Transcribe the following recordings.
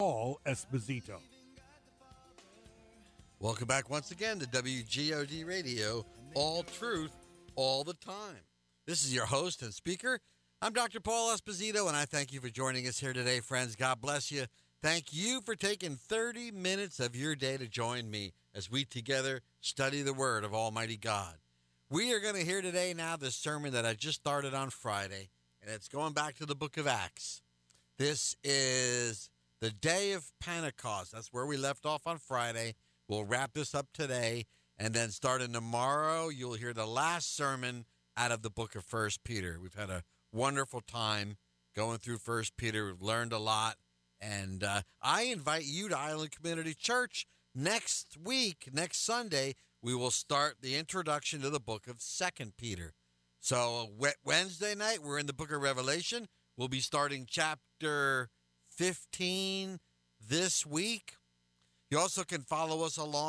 Paul Esposito. Welcome back once again to WGOD Radio, all truth, all the time. This is your host and speaker. I'm Dr. Paul Esposito, and I thank you for joining us here today, friends. God bless you. Thank you for taking 30 minutes of your day to join me as we together study the Word of Almighty God. We are going to hear today now the sermon that I just started on Friday, and it's going back to the book of Acts. This is the day of Pentecost. That's where we left off on Friday. We'll wrap this up today, and then starting tomorrow, you'll hear the last sermon out of the book of 1 Peter. We've had a wonderful time going through 1 Peter. We've learned a lot, and I invite you to Island Community Church next week, next Sunday. We will start the introduction to the book of 2 Peter. So Wednesday night, we're in the book of Revelation. We'll be starting chapter 15 this week. You also can follow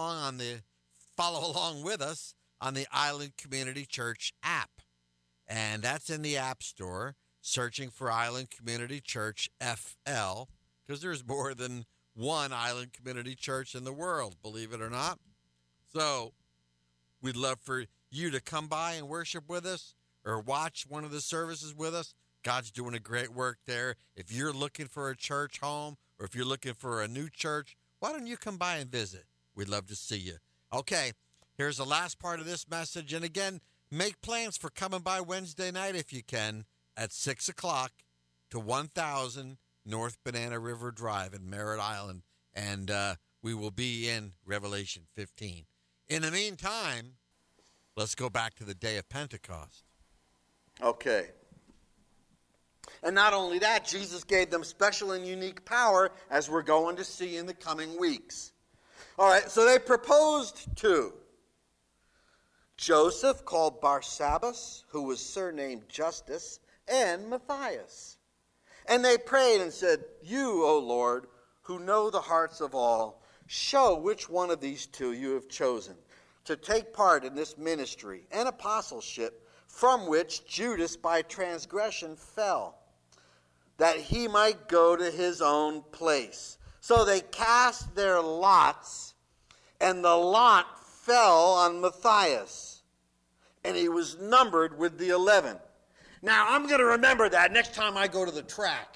along with us on the Island Community Church app. And that's in the App Store, searching for Island Community Church FL, because there's more than one Island Community Church in the world, believe it or not. So we'd love for you to come by and worship with us or watch one of the services with us. God's doing a great work there. If you're looking for a church home or if you're looking for a new church, why don't you come by and visit? We'd love to see you. Okay, here's the last part of this message. And again, make plans for coming by Wednesday night if you can at 6 o'clock to 1000 North Banana River Drive in Merritt Island. And we will be in Revelation 15. In the meantime, let's go back to the day of Pentecost. Okay. And not only that, Jesus gave them special and unique power, as we're going to see in the coming weeks. All right, so they proposed to Joseph, called Barsabbas, who was surnamed Justus, and Matthias. And they prayed and said, "You, O Lord, who know the hearts of all, show which one of these two you have chosen to take part in this ministry and apostleship, from which Judas by transgression fell, that he might go to his own place." So they cast their lots, and the lot fell on Matthias, and he was numbered with the 11. Now, I'm going to remember that next time I go to the track.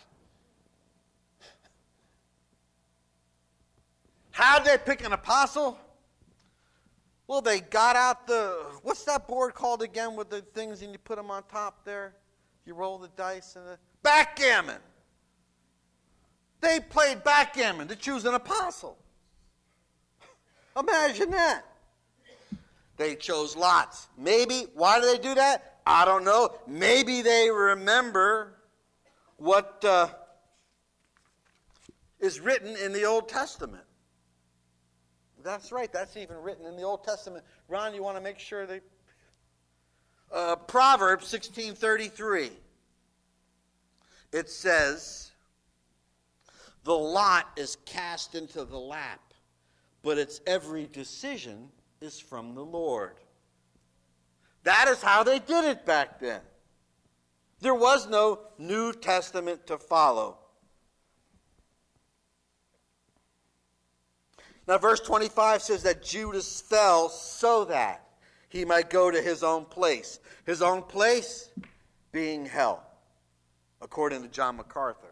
How'd they pick an apostle? Well, they got out what's that board called again with the things and you put them on top there? You roll the dice and backgammon. They played backgammon to choose an apostle. Imagine that. They chose lots. Maybe, why do they do that? I don't know. Maybe they remember what is written in the Old Testament. That's right. That's even written in the Old Testament. Ron, you want to make sure they... Proverbs 16:33. It says, "The lot is cast into the lap, but its every decision is from the Lord." That is how they did it back then. There was no New Testament to follow. Now, verse 25 says that Judas fell so that he might go to his own place. His own place being hell, according to John MacArthur.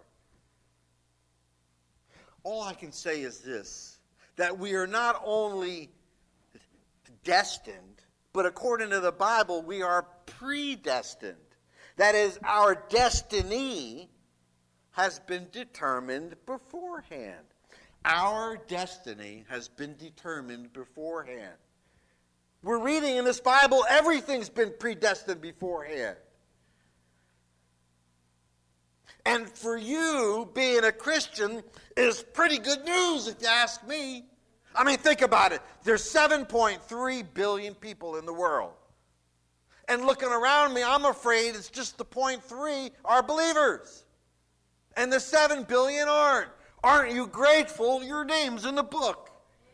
All I can say is this, that we are not only destined, but according to the Bible, we are predestined. That is, our destiny has been determined beforehand. Our destiny has been determined beforehand. We're reading in this Bible, everything's been predestined beforehand. And for you, being a Christian is pretty good news, if you ask me. I mean, think about it. There's 7.3 billion people in the world. And looking around me, I'm afraid it's just the 0.3 are believers. And the 7 billion aren't. Aren't you grateful your name's in the book?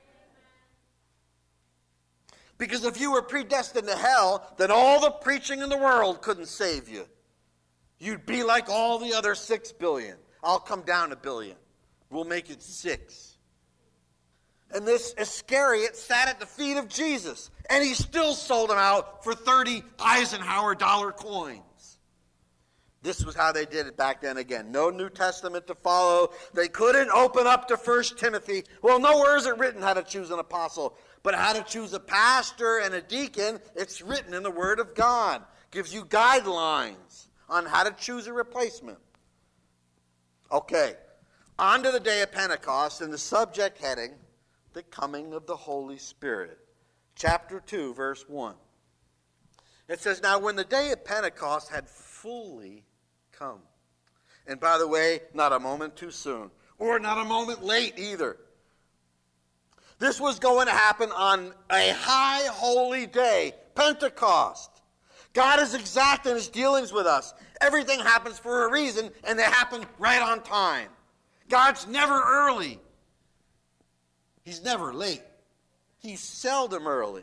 Because if you were predestined to hell, then all the preaching in the world couldn't save you. You'd be like all the other 6 billion. I'll come down a billion. We'll make it 6. And this Iscariot sat at the feet of Jesus, and he still sold them out for 30 Eisenhower dollar coins. This was how they did it back then again. No New Testament to follow. They couldn't open up to 1 Timothy. Well, nowhere is it written how to choose an apostle. But how to choose a pastor and a deacon, it's written in the Word of God. Gives you guidelines on how to choose a replacement. Okay, on to the day of Pentecost and the subject heading, the coming of the Holy Spirit. Chapter 2, verse 1. It says, now when the day of Pentecost had fully come. And by the way, not a moment too soon, or not a moment late either. This was going to happen on a high holy day, Pentecost. God is exact in his dealings with us. Everything happens for a reason, and they happen right on time. God's never early. He's never late. He's seldom early.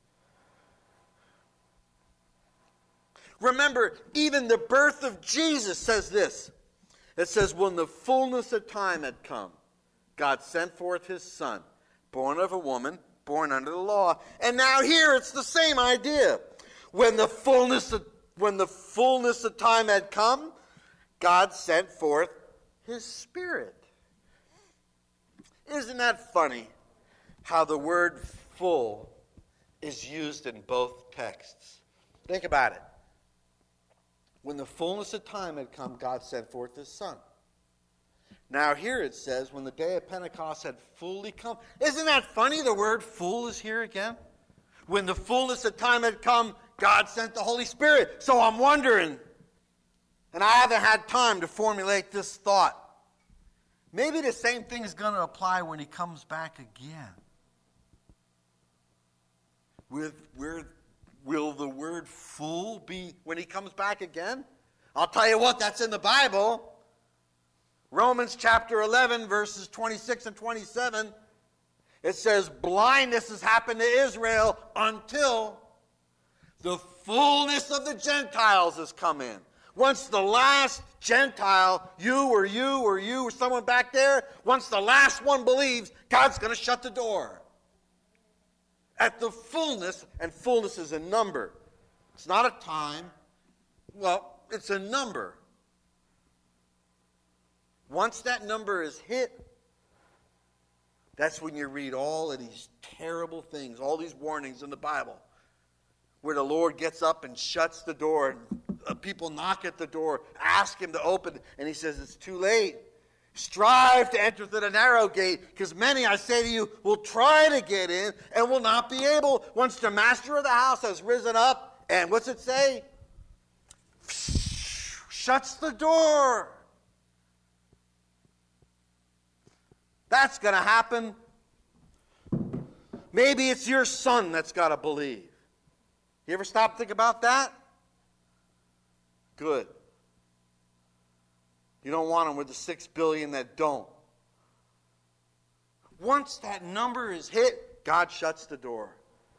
Remember, even the birth of Jesus says this. It says, when the fullness of time had come, God sent forth his Son, born of a woman, born under the law. And now here it's the same idea. When the fullness of time had come, God sent forth his Spirit. Isn't that funny how the word full is used in both texts? Think about it. When the fullness of time had come, God sent forth his Son. Now here it says, when the day of Pentecost had fully come. Isn't that funny? The word full is here again. When the fullness of time had come, God sent the Holy Spirit. So I'm wondering, and I haven't had time to formulate this thought, maybe the same thing is going to apply when he comes back again. Will the word full be when he comes back again? I'll tell you what, that's in the Bible. Romans chapter 11, verses 26 and 27. It says, blindness has happened to Israel until the fullness of the Gentiles has come in. Once the last Gentile, you or someone back there, once the last one believes, God's going to shut the door. At the fullness, and fullness is a number. It's not a time. Well, it's a number. Once that number is hit, that's when you read all of these terrible things, all these warnings in the Bible, where the Lord gets up and shuts the door, and people knock at the door, ask him to open, and he says, it's too late. Strive to enter through the narrow gate, because many, I say to you, will try to get in and will not be able. Once the master of the house has risen up, and what's it say? Shuts the door. That's going to happen. Maybe it's your son that's got to believe. You ever stop and think about that? Good. You don't want them with the 6 billion that don't. Once that number is hit, God shuts the door.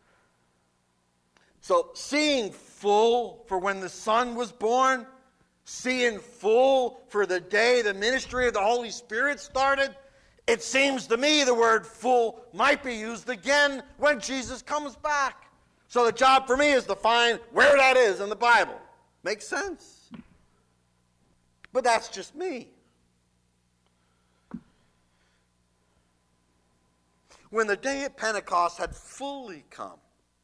So seeing full for when the Son was born, seeing full for the day the ministry of the Holy Spirit started, it seems to me the word full might be used again when Jesus comes back. So the job for me is to find where that is in the Bible. Makes sense? But that's just me. When the day of Pentecost had fully come.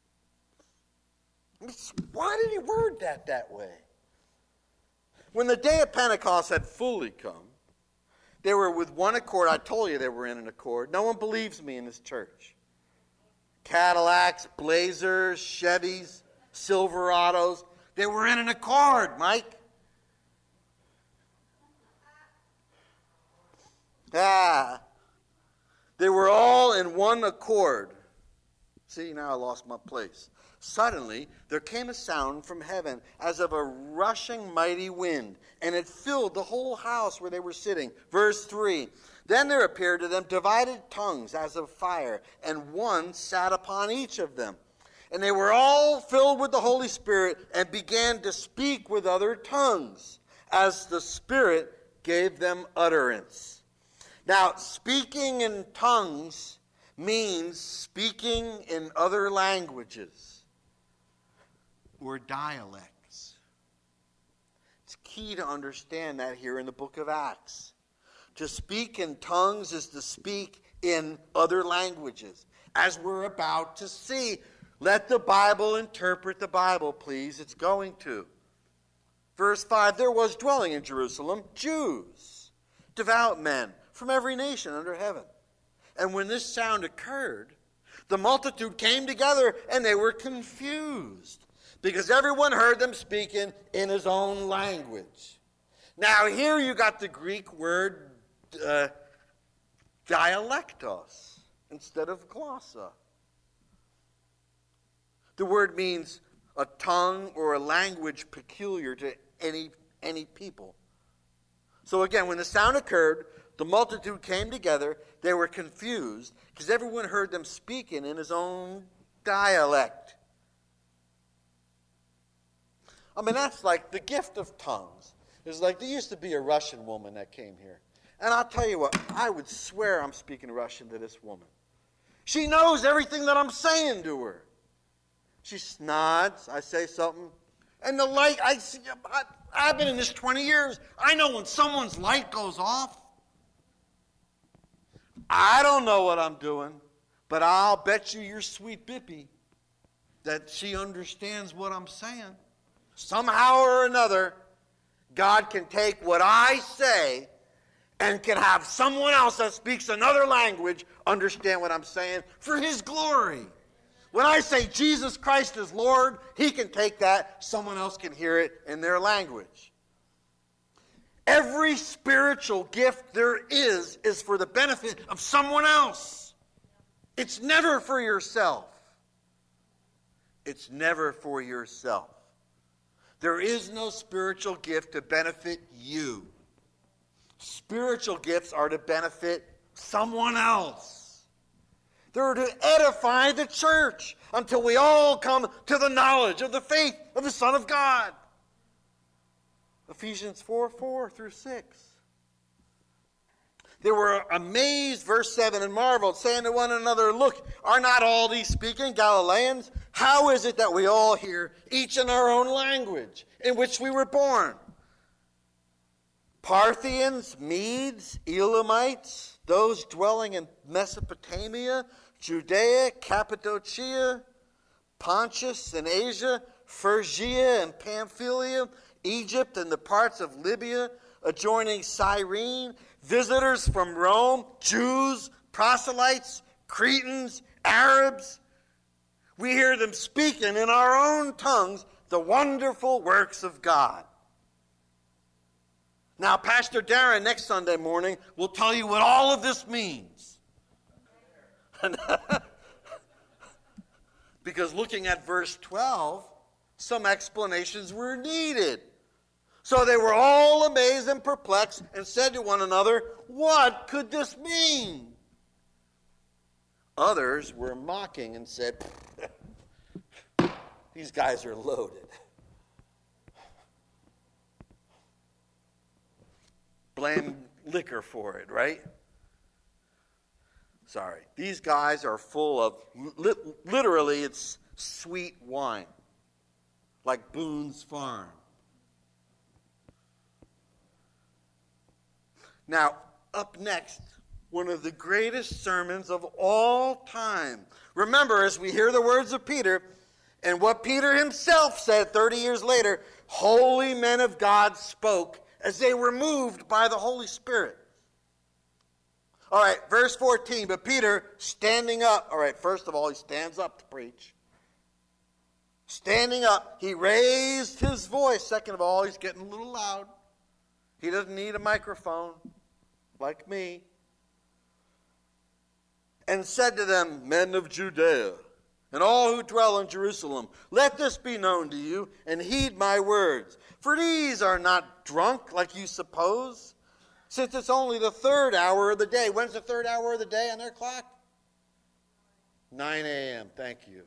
Why did he word that way? When the day of Pentecost had fully come, they were with one accord. I told you they were in an accord. No one believes me in this church. Cadillacs, Blazers, Chevys, Silverados. They were in an accord, Mike. They were all in one accord. See, now I lost my place. Suddenly, there came a sound from heaven as of a rushing mighty wind, and it filled the whole house where they were sitting. Verse 3, then there appeared to them divided tongues as of fire, and one sat upon each of them. And they were all filled with the Holy Spirit and began to speak with other tongues, as the Spirit gave them utterance. Now, speaking in tongues means speaking in other languages or dialects. It's key to understand that here in the book of Acts. To speak in tongues is to speak in other languages, as we're about to see. Let the Bible interpret the Bible, please. It's going to. Verse 5, there was dwelling in Jerusalem Jews, devout men from every nation under heaven. And when this sound occurred, the multitude came together and they were confused because everyone heard them speaking in his own language. Now here you got the Greek word dialectos instead of glossa. The word means a tongue or a language peculiar to any people. So again, when the sound occurred, the multitude came together. They were confused because everyone heard them speaking in his own dialect. I mean, that's like the gift of tongues. It's like there used to be a Russian woman that came here. And I'll tell you what, I would swear I'm speaking Russian to this woman. She knows everything that I'm saying to her. She nods, I say something, and the light, I've been in this 20 years. I know when someone's light goes off. I don't know what I'm doing, but I'll bet you your sweet Bippy that she understands what I'm saying. Somehow or another, God can take what I say and can have someone else that speaks another language understand what I'm saying for his glory. When I say Jesus Christ is Lord, he can take that, someone else can hear it in their language. Every spiritual gift there is for the benefit of someone else. It's never for yourself. It's never for yourself. There is no spiritual gift to benefit you. Spiritual gifts are to benefit someone else. They're to edify the church until we all come to the knowledge of the faith of the Son of God. Ephesians 4:4 through 6. They were amazed, verse 7, and marveled, saying to one another, look, are not all these speaking Galileans? How is it that we all hear, each in our own language, in which we were born? Parthians, Medes, Elamites, those dwelling in Mesopotamia, Judea, Cappadocia, Pontus and Asia, Phrygia and Pamphylia, Egypt and the parts of Libya adjoining Cyrene, visitors from Rome, Jews, proselytes, Cretans, Arabs. We hear them speaking in our own tongues the wonderful works of God. Now, Pastor Darren next Sunday morning will tell you what all of this means. Because looking at verse 12, some explanations were needed. So they were all amazed and perplexed and said to one another, what could this mean? Others were mocking and said, these guys are loaded. Blame liquor for it, right? Sorry. These guys are full of, literally, it's sweet wine. Like Boone's Farm. Now, up next, one of the greatest sermons of all time. Remember, as we hear the words of Peter, and what Peter himself said 30 years later, holy men of God spoke as they were moved by the Holy Spirit. All right, verse 14, but Peter standing up. All right, first of all, he stands up to preach. Standing up, he raised his voice. Second of all, he's getting a little loud. He doesn't need a microphone like me. And said to them, men of Judea, and all who dwell in Jerusalem, let this be known to you, and heed my words. For these are not drunk like you suppose, since it's only the third hour of the day. When's the third hour of the day on their clock? 9 a.m., thank you.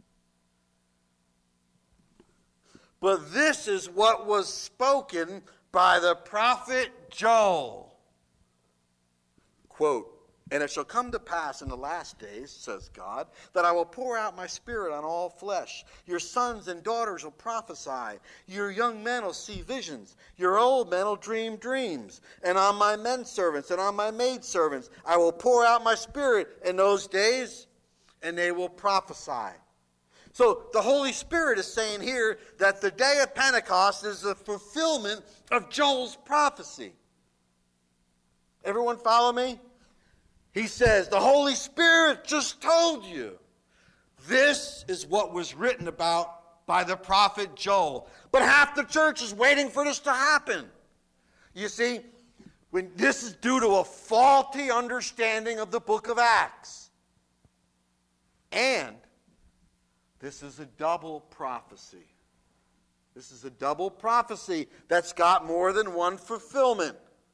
But this is what was spoken by the prophet Joel. quote, "And it shall come to pass in the last days, says God, that I will pour out my Spirit on all flesh. Your sons and daughters will prophesy. Your young men will see visions. Your old men will dream dreams. And on my men servants and on my maid servants I will pour out my Spirit in those days, and they will prophesy." So the Holy Spirit is saying here that the day of Pentecost is the fulfillment of Joel's prophecy. Everyone follow me? He says, the Holy Spirit just told you. This is what was written about by the prophet Joel. But half the church is waiting for this to happen. You see, when this is due to a faulty understanding of the book of Acts. And this is a double prophecy. This is a double prophecy that's got more than one fulfillment.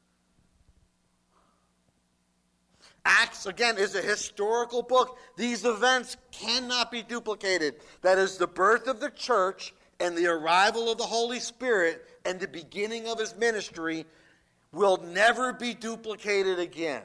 Acts, again, is a historical book. These events cannot be duplicated. That is, the birth of the church and the arrival of the Holy Spirit and the beginning of his ministry will never be duplicated again.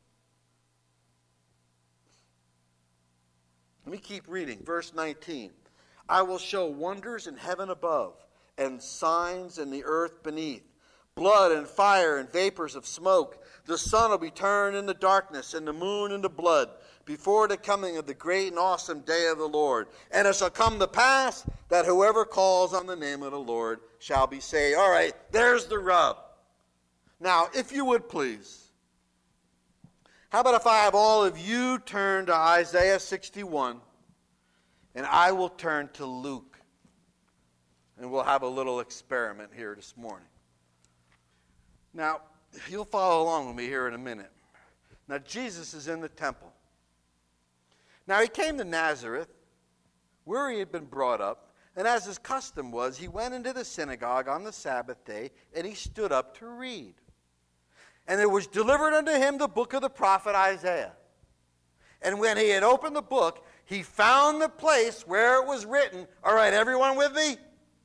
Let me keep reading. Verse 19. "I will show wonders in heaven above and signs in the earth beneath, blood and fire and vapors of smoke. The sun will be turned into darkness and the moon into blood before the coming of the great and awesome day of the Lord. And it shall come to pass that whoever calls on the name of the Lord shall be saved." All right, there's the rub. Now, if you would please, how about if I have all of you turn to Isaiah 61, and I will turn to Luke, and we'll have a little experiment here this morning. Now, you'll follow along with me here in a minute. Now, Jesus is in the temple. Now, he came to Nazareth, where he had been brought up, and as his custom was, he went into the synagogue on the Sabbath day, and he stood up to read. And there was delivered unto him the book of the prophet Isaiah. And when he had opened the book, he found the place where it was written. All right, everyone with me?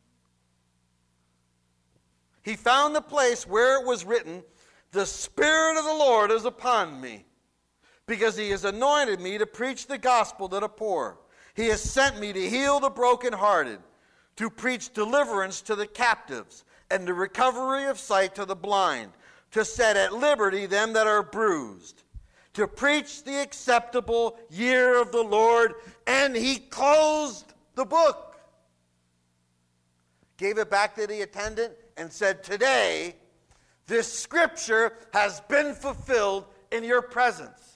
He found the place where it was written, "The Spirit of the Lord is upon me, because he has anointed me to preach the gospel to the poor. He has sent me to heal the brokenhearted, to preach deliverance to the captives, and the recovery of sight to the blind, to set at liberty them that are bruised, to preach the acceptable year of the Lord." And he closed the book, gave it back to the attendant, and said, "Today, this scripture has been fulfilled in your presence."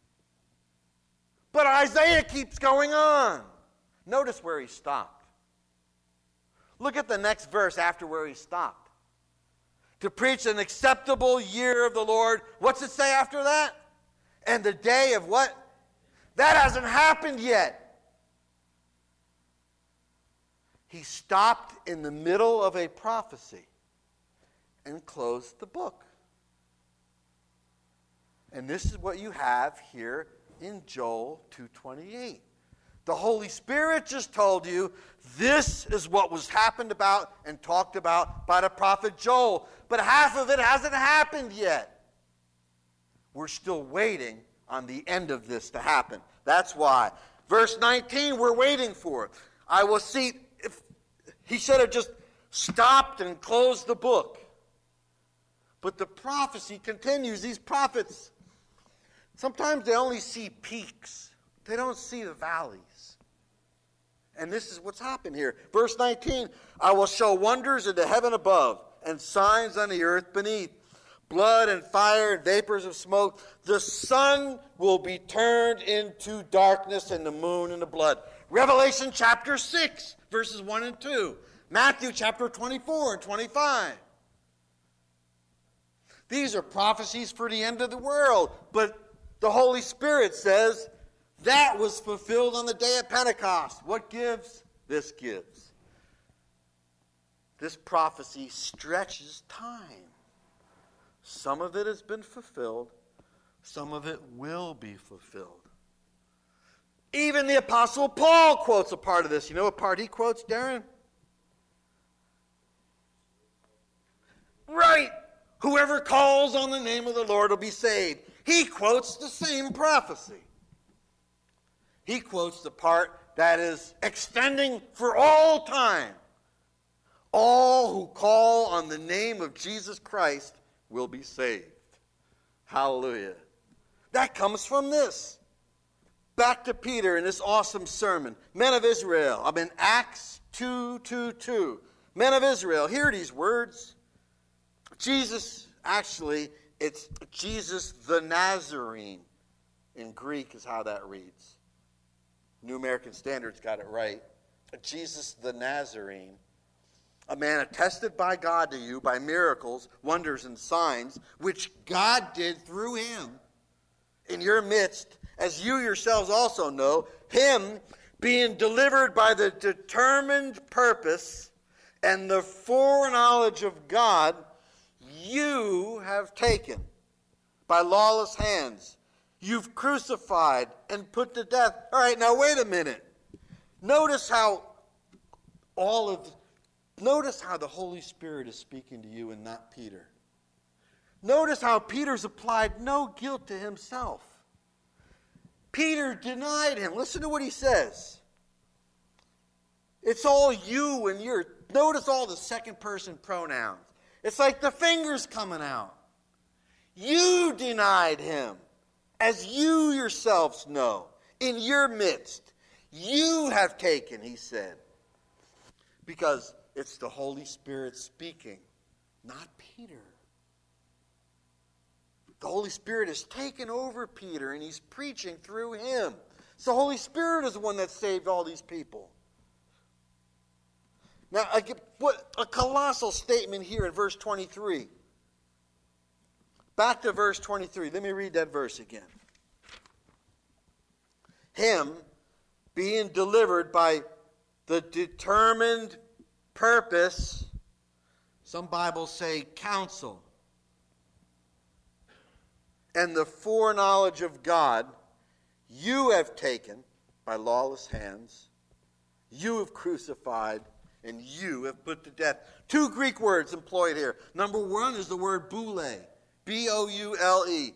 But Isaiah keeps going on. Notice where he stopped. Look at the next verse after where he stopped. To preach an acceptable year of the Lord. What's it say after that? And the day of what? That hasn't happened yet. He stopped in the middle of a prophecy and closed the book. And this is what you have here in Joel 2:28. The Holy Spirit just told you this is what was happened about and talked about by the prophet Joel. But half of it hasn't happened yet. We're still waiting on the end of this to happen. That's why. Verse 19, we're waiting for it. I will see. If he should have just stopped and closed the book. But the prophecy continues. These prophets, sometimes they only see peaks. They don't see the valleys. And this is what's happened here. Verse 19, "I will show wonders in the heaven above and signs on the earth beneath, blood and fire and vapors of smoke. The sun will be turned into darkness and the moon into blood." Revelation chapter 6, verses 1 and 2. Matthew chapter 24 and 25. These are prophecies for the end of the world. But the Holy Spirit says that was fulfilled on the day of Pentecost. What gives? This gives. This prophecy stretches time. Some of it has been fulfilled. Some of it will be fulfilled. Even the Apostle Paul quotes a part of this. You know what part he quotes, Darren? Right. "Whoever calls on the name of the Lord will be saved." he quotes the same prophecy. He quotes the part that is extending for all time. All who call on the name of Jesus Christ will be saved. Hallelujah. That comes from this. Back to Peter in this awesome sermon. Men of Israel. I'm in Acts 2:2. Men of Israel, hear these words. Jesus, actually, it's Jesus the Nazarene. In Greek is how that reads. New American Standard's got it right. Jesus the Nazarene. A man attested by God to you by miracles, wonders, and signs, which God did through him in your midst, as you yourselves also know, him being delivered by the determined purpose and the foreknowledge of God, you have taken by lawless hands. You've crucified and put to death. All right, now wait a minute. Notice how the Holy Spirit is speaking to you and not Peter. Notice how Peter's applied no guilt to himself. Peter denied him. Listen to what he says. It's all you and your. Notice all the second person pronouns. It's like the fingers coming out. You denied him, as you yourselves know, in your midst. You have taken, he said. Because it's the Holy Spirit speaking, not Peter. The Holy Spirit has taken over Peter, and he's preaching through him. So the Holy Spirit is the one that saved all these people. Now, I get a colossal statement here in verse 23. Back to verse 23. Let me read that verse again. Him being delivered by the determined purpose, some Bibles say counsel, and the foreknowledge of God, you have taken by lawless hands, you have crucified, and you have put to death. Two Greek words employed here. Number one is the word boule, B-O-U-L-E.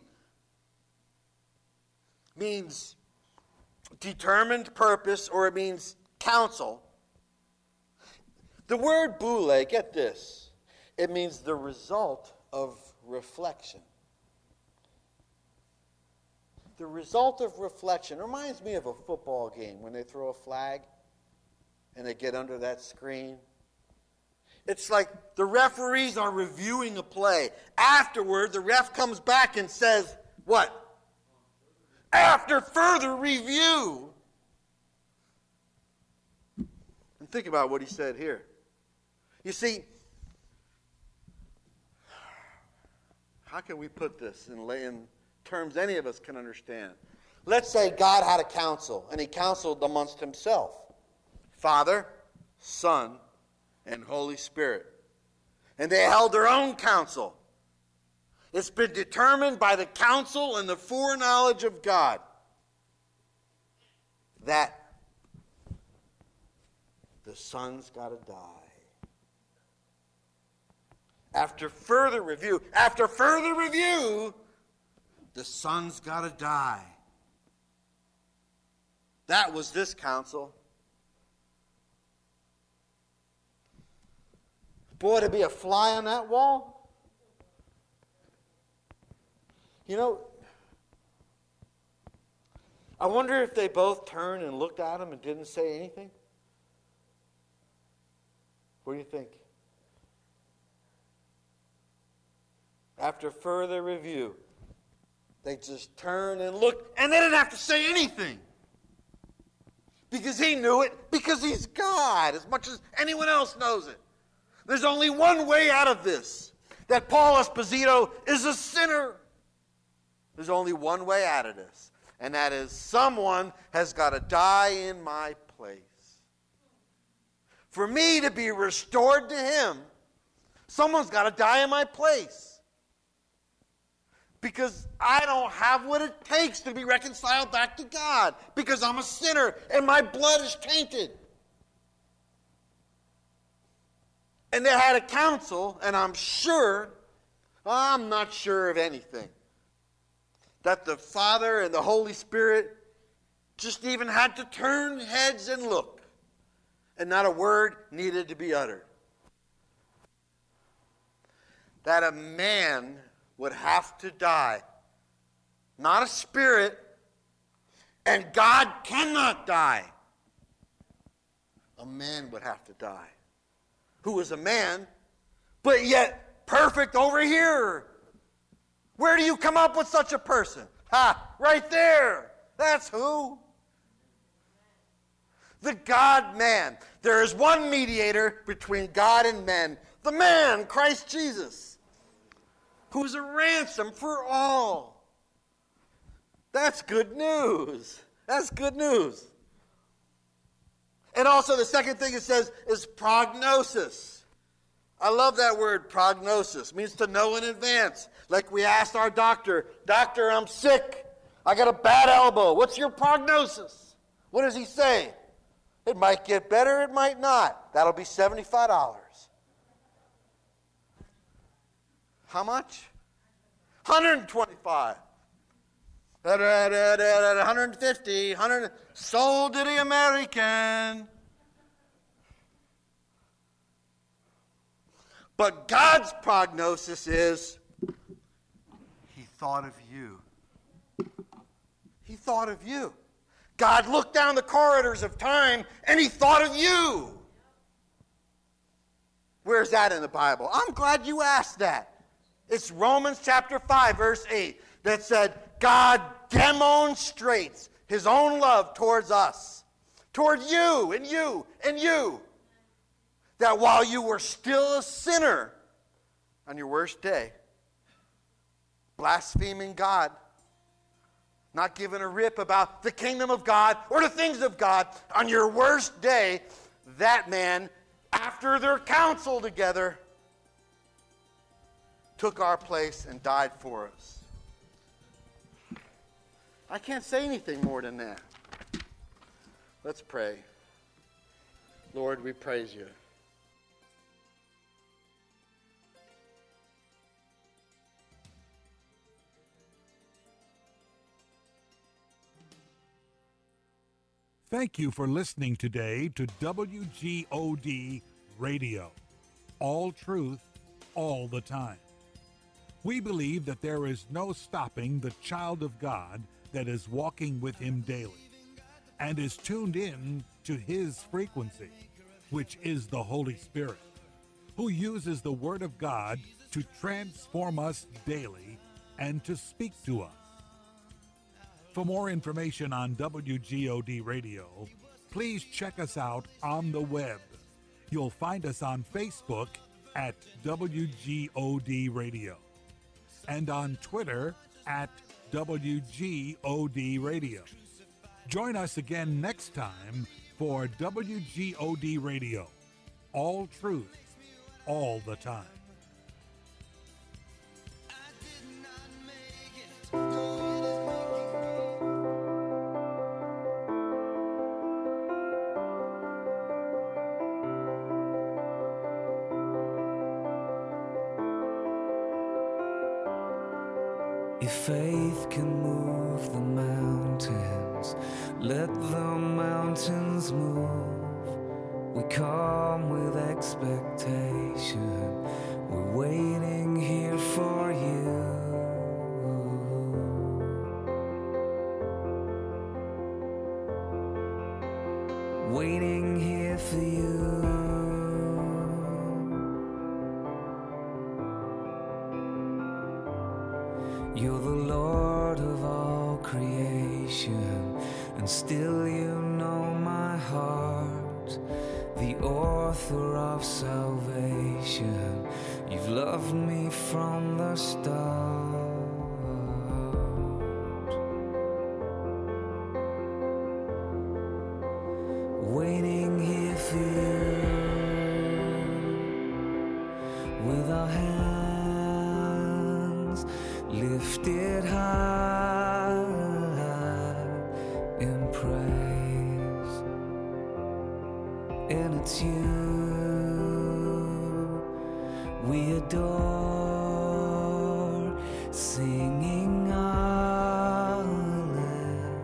Means determined purpose, or it means counsel. The word boule, get this, it means the result of reflection. The result of reflection reminds me of a football game when they throw a flag and they get under that screen. It's like the referees are reviewing a play. Afterward, the ref comes back and says, what? After further review. And think about what he said here. You see, how can we put this in terms any of us can understand? Let's say God had a council, and he counseled amongst himself. Father, Son, and Holy Spirit. And they held their own counsel. It's been determined by the counsel and the foreknowledge of God that the Son's got to die. After further review, the Son's got to die. That was this counsel. Boy, to be a fly on that wall. You know, I wonder if they both turned and looked at him and didn't say anything. What do you think? After further review, they just turned and looked, and they didn't have to say anything. Because he knew it, because he's God, as much as anyone else knows it. There's only one way out of this, that Paul Esposito is a sinner. There's only one way out of this, and that is someone has got to die in my place. For me to be restored to him, someone's got to die in my place. Because I don't have what it takes to be reconciled back to God. Because I'm a sinner and my blood is tainted. And they had a council, and I'm not sure of anything, that the Father and the Holy Spirit just even had to turn heads and look, and not a word needed to be uttered. That a man would have to die, not a spirit, and God cannot die. A man would have to die, who was a man, but yet perfect over here. Where do you come up with such a person? Ha, right there. That's who. The God-man. There is one mediator between God and men. The man, Christ Jesus, who's a ransom for all. That's good news. That's good news. And also the second thing it says is prognosis. I love that word, prognosis. It means to know in advance. Like we asked our doctor, "Doctor, I'm sick. I got a bad elbow. What's your prognosis?" What does he say? It might get better, it might not. That'll be $75. How much? $125. 150. 100. Sold to the American. But God's prognosis is, He thought of you. He thought of you. God looked down the corridors of time and He thought of you. Where's that in the Bible? I'm glad you asked that. It's Romans chapter 5, verse 8, that said, God demonstrates His own love towards us, toward you and you and you, that while you were still a sinner on your worst day, blaspheming God, not giving a rip about the kingdom of God or the things of God, on your worst day, that man, after their counsel together, took our place and died for us. I can't say anything more than that. Let's pray. Lord, we praise you. Thank you for listening today to WGOD Radio. All truth, all the time. We believe that there is no stopping the child of God that is walking with Him daily and is tuned in to His frequency, which is the Holy Spirit, who uses the Word of God to transform us daily and to speak to us. For more information on WGOD Radio, please check us out on the web. You'll find us on Facebook at WGOD Radio and on Twitter at WGOD Radio. Join us again next time for WGOD Radio. All truth, all the time. If faith can move the mountains, let the mountains move. We come with expectation, we're waiting here for you. Waiting here for you. You're the Lord of all creation, and still you know my heart, the author of salvation. You've loved me from the start. Waiting here for you, with our hands lifted high in praise, and it's you we adore, sing.